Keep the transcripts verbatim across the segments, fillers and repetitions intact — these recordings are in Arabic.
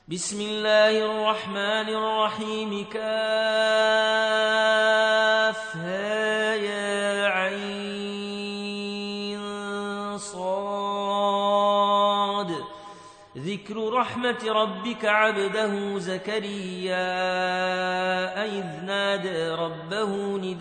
بسم الله الرحمن الرحيم كافها يا عين صاد ذكر رحمة ربك عبده زكريا إذ نادى ربه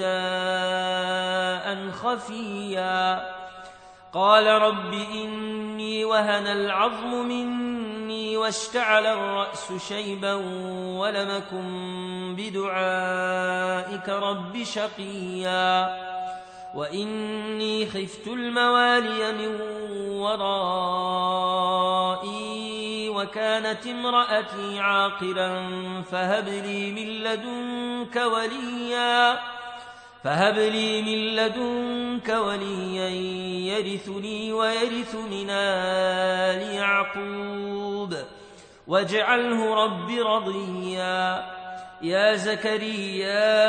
نداء خفيا قال رب إني وهن العظم مني واشتعل الرأس شيبا ولم أكن بدعائك رب شقيا وإني خفت الموالي من ورائي وكانت امرأتي عاقرا فهب لي من لدنك وليا فهب لي من لدنك وليا يرثني ويرث من آل يعقوب واجعله رب رضيا يا زكريا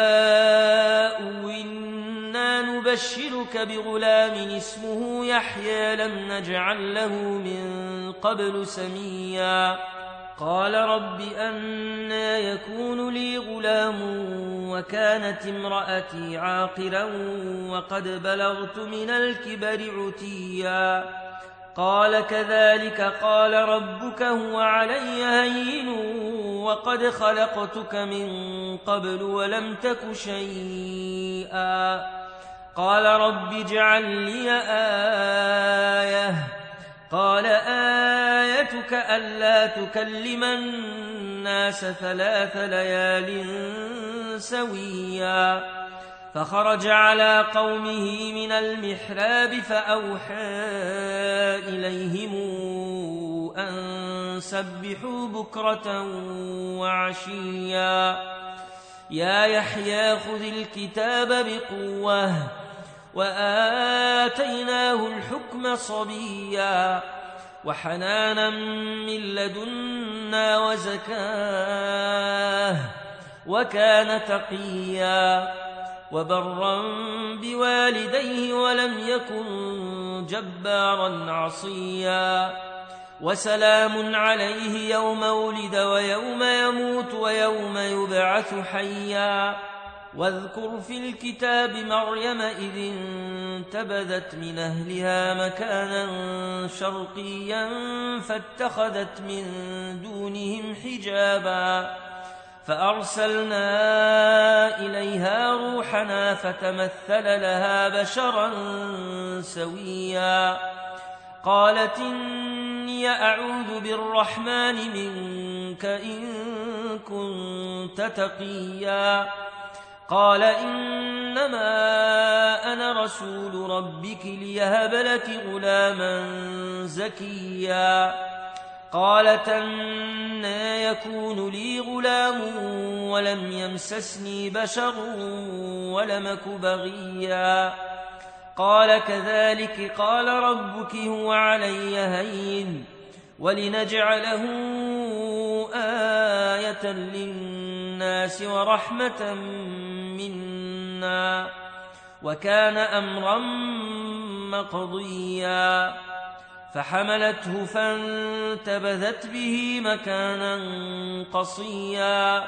إنا نبشرك بغلام اسمه يحيى لم نجعل له من قبل سميا قال رب أنى يكون لي غلام وكانت امرأتي عاقرا وقد بلغت من الكبر عتيا قال كذلك قال ربك هو علي هين وقد خلقتك من قبل ولم تك شيئا قال رب اجعل لي آية قال آيتك ألا تكلم الناس ثلاث ليال سويا فخرج على قومه من المحراب فأوحى إليهم أن سبحوا بكرة وعشيا يا يحيى خذ الكتاب بقوة وآتيناه الحكم صبيا وحنانا من لدنا وزكاه وكان تقيا وبرا بوالديه ولم يكن جبارا عصيا وسلام عليه يوم ولد ويوم يموت ويوم يبعث حيا واذكر في الكتاب مريم إذ انتبذت من أهلها مكانا شرقيا فاتخذت من دونهم حجابا فأرسلنا إليها روحنا فتمثل لها بشرا سويا قالت إني أعوذ بالرحمن منك إن كنت تقيا قال إنما أنا رسول ربك ليهب لك غلاما زكيا قالت أنى يكون لي غلام ولم يمسسني بشر ولم أك بغيا قال كذلك قال ربك هو علي هين ولنجعله آية للناس ورحمة منا وكان أمرا مقضيا فحملته فانتبذت به مكانا قصيا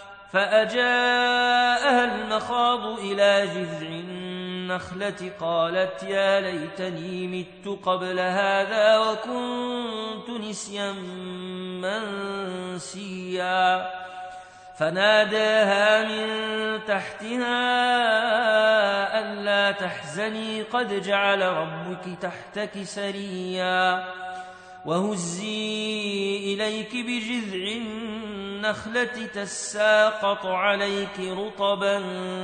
فأجاءها المخاض إلى جذع النخلة قالت يا ليتني مت قبل هذا وكنت نسيا منسيا فناداها من تحتها ألا تحزني قد جعل ربك تحتك سريا وهزي إليك بجذع النخلة تساقط عليك رطبا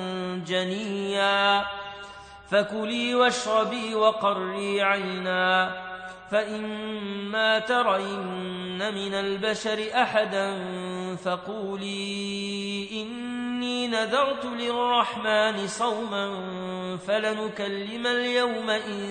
جنيا فكلي واشربي وقري عينا فإما ترين من البشر أحدا فقولي إني نذرت للرحمن صوما فلنكلم اليوم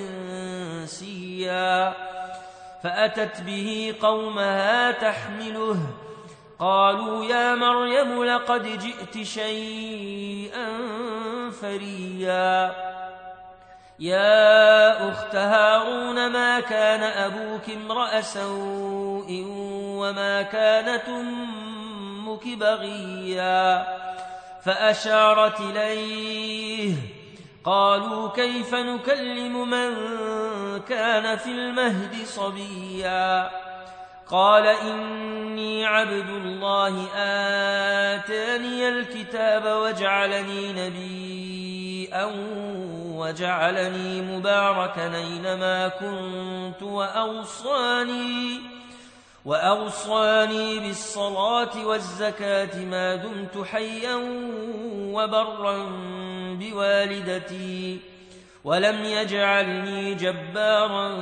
إنسيا فأتت به قومها تحمله قالوا يا مريم لقد جئت شيئا فريا يا أخت هارون ما كان أبوك امرأ سوء وما كانت أمك بغيا فأشارت إليه قالوا كيف نكلم من كان في المهد صبيا قال إني عبد الله آتاني الكتاب وجعلني نبيا وجعلني مباركا أينما كنت وأوصاني وأوصاني بالصلاة والزكاة ما دمت حيا وبرا بوالدتي ولم يجعلني جبارا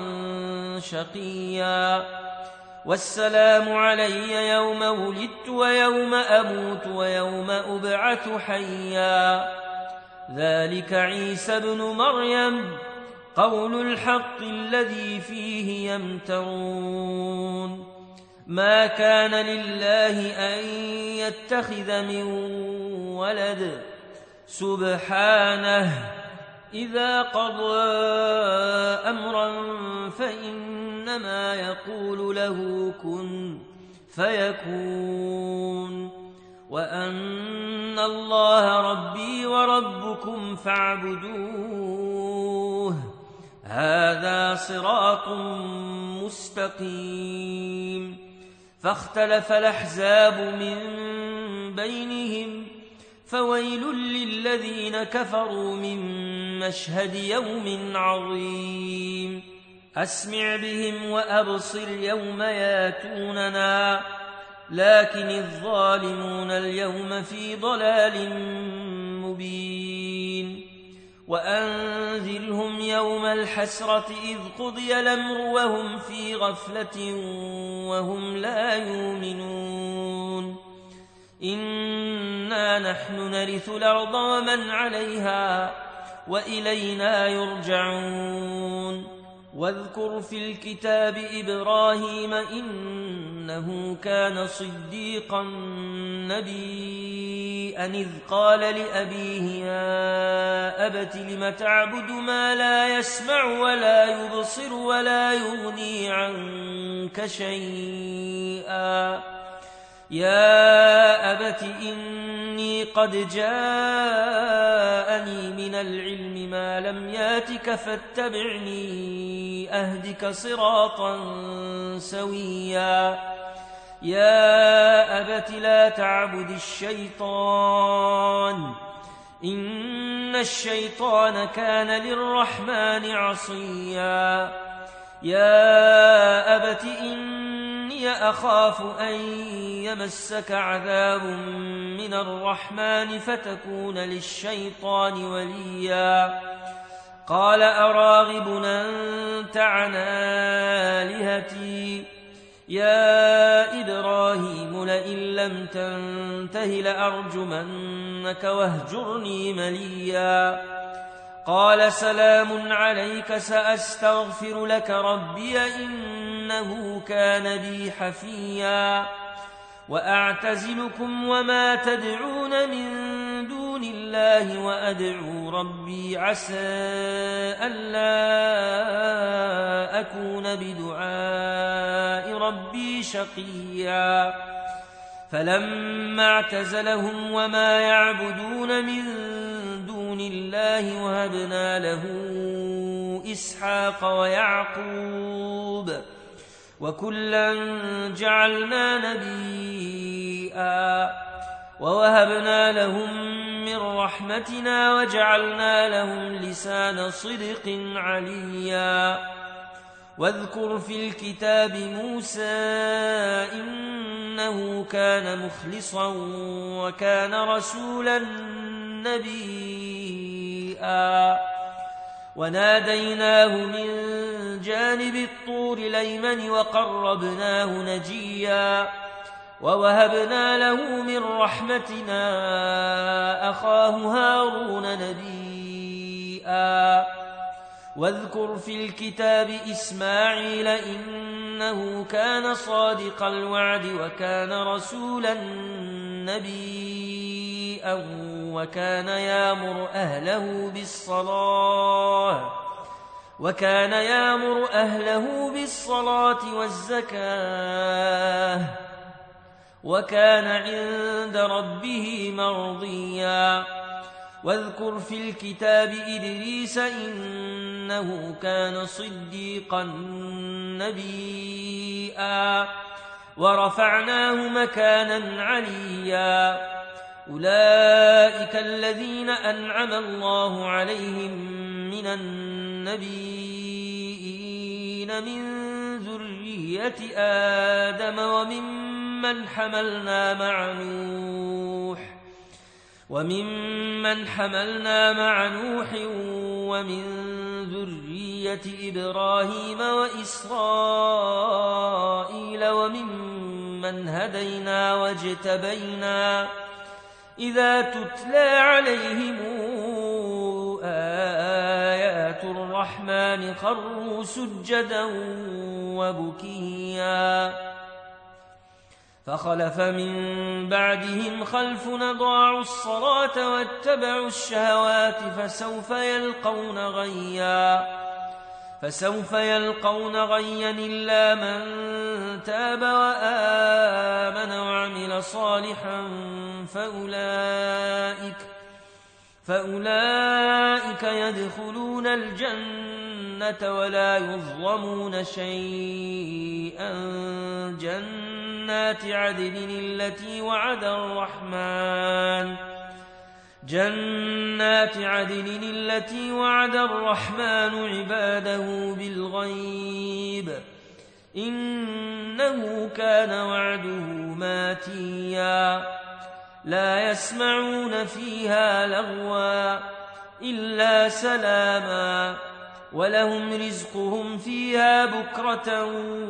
شقيا والسلام علي يوم ولدت ويوم أموت ويوم أبعث حيا ذلك عيسى ابن مريم قول الحق الذي فيه يمترون ما كان لله أن يتخذ من ولد سبحانه إذا قضى أمرا فإنما يقول له كن فيكون وأن الله ربي وربكم فاعبدوه هذا صراط مستقيم فاختلف الأحزاب من بينهم فويل للذين كفروا من مشهد يوم عظيم أسمع بهم وأبصر يوم ياتوننا لكن الظالمون اليوم في ضلال مبين وأنذرهم يوم الحسرة إذ قضي الأمر وهم في غفلة وهم لا يؤمنون إنا نحن نرث الأرض ومن عليها وإلينا يرجعون واذكر في الكتاب إبراهيم إنه كان صديقا نبيا إذ قال لأبيه يا أبت لم تعبد ما لا يسمع ولا يبصر ولا يغني عنك شيئا يا أبت إني قد جاءني من العلم ما لم ياتك فاتبعني أهدك صراطا سويا يا أبت لا تعبد الشيطان إن الشيطان كان للرحمن عصيا يا أبت إني أخاف أن يمسك عذاب من الرحمن فتكون للشيطان وليا قال أراغب أنت عن آلهتي يا إبراهيم لئن لم تنته لأرجمنك واهجرني مليا قال سلام عليك سأستغفر لك ربي إنه كان بي حفيا وأعتزلكم وما تدعون من دون الله وأدعو ربي عسى ألا أكون بدعاء ربي شقيا فلما اعتزلهم وما يعبدون من دون الله وهبنا له إسحاق ويعقوب وكلا جعلنا نبيا ووهبنا لهم من رحمتنا وجعلنا لهم لسان صدق عليا واذكر في الكتاب موسى إنه كان مخلصا وكان رسولا نبيا وناديناه من جانب الطور الأيمن وقربناه نجيا ووهبنا له من رحمتنا أخاه هارون نبيا واذكر في الكتاب إسماعيل إنه كان صادق الوعد وكان رسولا نبيا وكان يأمر أهله بالصلاة وكان يأمر أهله بالصلاة والزكاة وكان عند ربه مرضيا واذكر في الكتاب إدريس إنه كان صديقا نبيا ورفعناه مكانا عليا أولئك الذين أنعم الله عليهم من النبيين من ذرية آدم وممن حملنا مع نوح وممن حملنا مع نوح ومن ذرية إبراهيم وإسرائيل وممن هدينا واجتبينا إذا تتلى عليهم آيات الرحمن خروا سجدا وبكيا فخلف من بعدهم خلف أضاعوا الصلاة واتبعوا الشهوات فسوف يلقون غيا فسوف يلقون غيا إلا من تاب وآمن وعمل صالحا فأولئك فأولئك يدخلون الجنة ولا يظلمون شيئا جنات عدن التي وعد الرحمن جنات عدن التي وعد الرحمن عباده بالغيب إنه كان وعده ماتيا لا يسمعون فيها لغوا إلا سلاما ولهم رزقهم فيها بكرة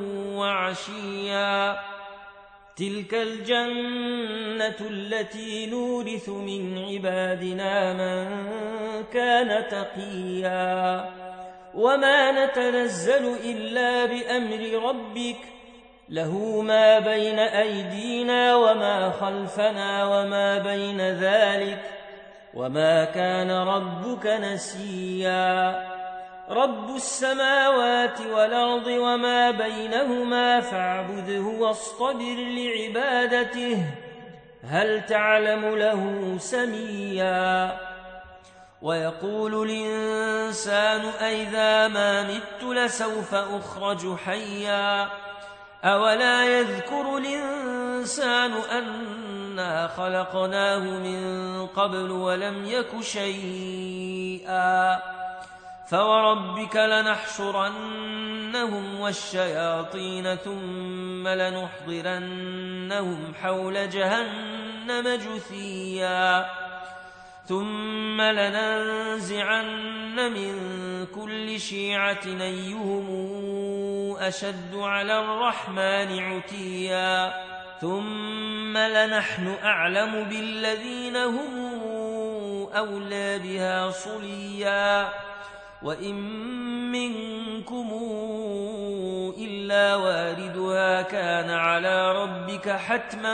وعشيا تلك الجنة التي نورث من عبادنا من كان تقيا وما نتنزل إلا بأمر ربك له ما بين أيدينا وما خلفنا وما بين ذلك وما كان ربك نسيا رب السماوات والأرض وما بينهما فاعبده واصطبر لعبادته هل تعلم له سميا ويقول الإنسان أئذا ما مت لسوف أخرج حيا أولا يذكر الإنسان أنا خلقناه من قبل ولم يك شيئا فوربك لنحشرنهم والشياطين ثم لنحضرنهم حول جهنم جثيا ثم لننزعن من كل شيعة أيهم أشد على الرحمن عتيا ثم لنحن أعلم بالذين هم أولى بها صليا وإن منكم إلا واردها كان على ربك حتما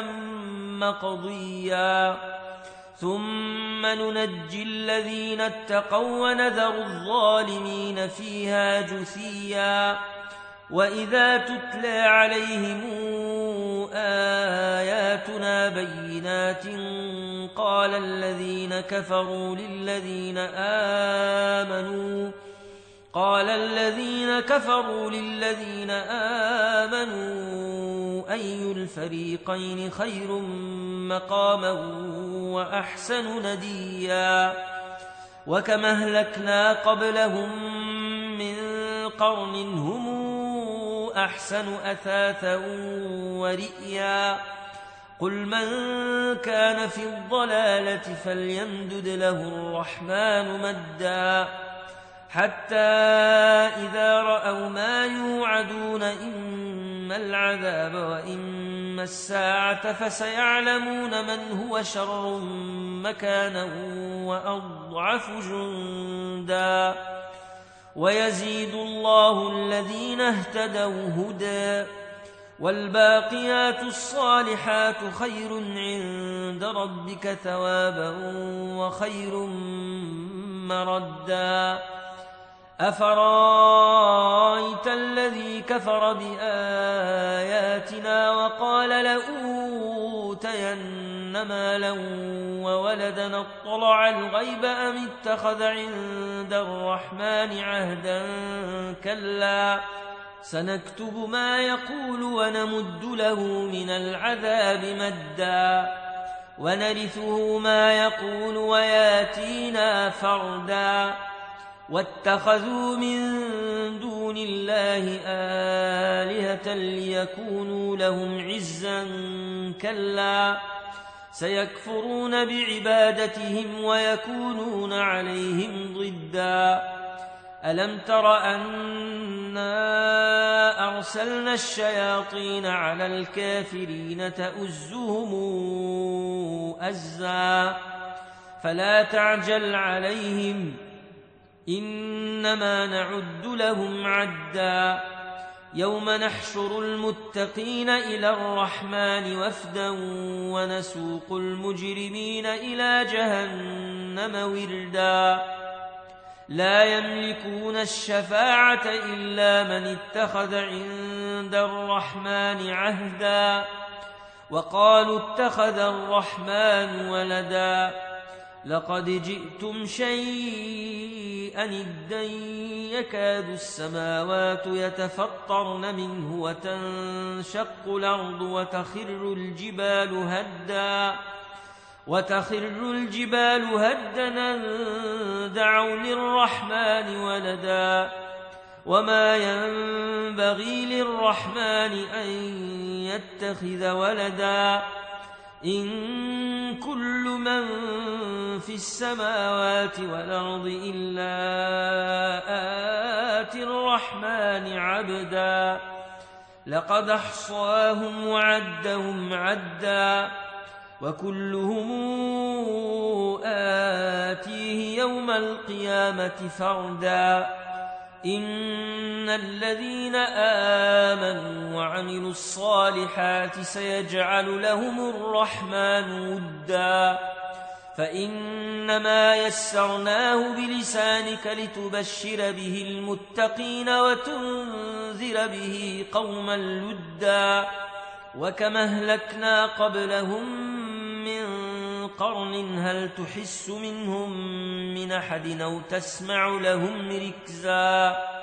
مقضيا ثم ننجي الذين اتقوا ونذر الظالمين فيها جثيا وإذا تتلى عليهم آياتنا بينات قال الذين كفروا للذين آمنوا قال الذين كفروا للذين آمنوا أي الفريقين خير مقاما وأحسن نديا وكم أهلكنا قبلهم من قرن هم أحسن أثاثا ورئيا قل من كان في الضلالة فليمدد له الرحمن مدا حتى إذا رأوا ما يوعدون إما العذاب وإما الساعة فسيعلمون من هو شر مكانا وأضعف جندا ويزيد الله الذين اهتدوا هدى والباقيات الصالحات خير عند ربك ثوابا وخير مردا أفرايت الذي كفر بآياتنا وقال لأوتين مالا وولدا اطلع الغيب أم اتخذ عند الرحمن عهدا كلا سنكتب ما يقول ونمد له من العذاب مدا ونرثه ما يقول وياتينا فردا واتخذوا من دون الله آلهة ليكونوا لهم عزا كلا سيكفرون بعبادتهم ويكونون عليهم ضدا ألم تر أنا أرسلنا الشياطين على الكافرين تؤزهم أزا فلا تعجل عليهم إنما نعد لهم عدا يوم نحشر المتقين إلى الرحمن وفدا ونسوق المجرمين إلى جهنم وردا لا يملكون الشفاعة إلا من اتخذ عند الرحمن عهدا وقالوا اتخذ الرحمن ولدا لقد جئتم شيئا إدا يكاد السماوات يتفطرن منه وتنشق الأرض وتخر الجبال هدا وتخر الجبال هدا دعوا للرحمن ولدا وما ينبغي للرحمن أن يتخذ ولدا إن كل من في السماوات والأرض إلا آتي الرحمن عبدا لقد أحصاهم وعدهم عدا وكلهم آتيه يوم القيامة فردا إن الذين آمنوا وعملوا الصالحات سيجعل لهم الرحمن ودا فإنما يسرناه بلسانك لتبشر به المتقين وتنذر به قوما لدا وكما أهلكنا قبلهم من قرن هل تحس منهم من أحد أو تسمع لهم ركزا